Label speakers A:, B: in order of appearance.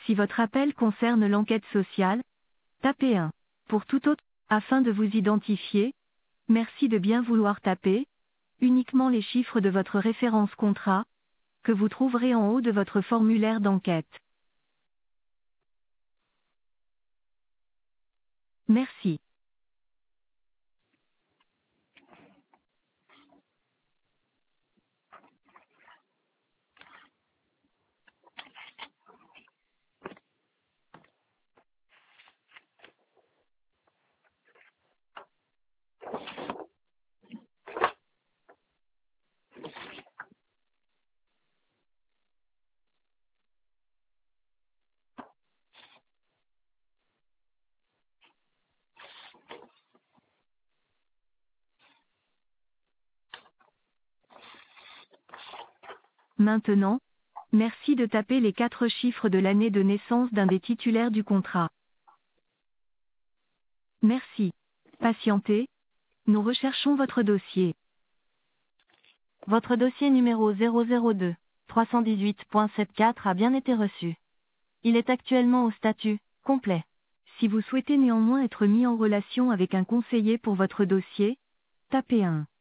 A: Si votre appel concerne l'enquête sociale, tapez 1. Pour tout autre, afin de vous identifier, merci de bien vouloir taper uniquement les chiffres de votre référence contrat, que vous trouverez en haut de votre formulaire d'enquête. Merci. Maintenant, merci de taper les 4 chiffres de l'année de naissance d'un des titulaires du contrat. Merci. Patientez. Nous recherchons votre dossier. Votre dossier numéro 002 318.74 a bien été reçu. Il est actuellement au statut complet. Si vous souhaitez néanmoins être mis en relation avec un conseiller pour votre dossier, tapez 1.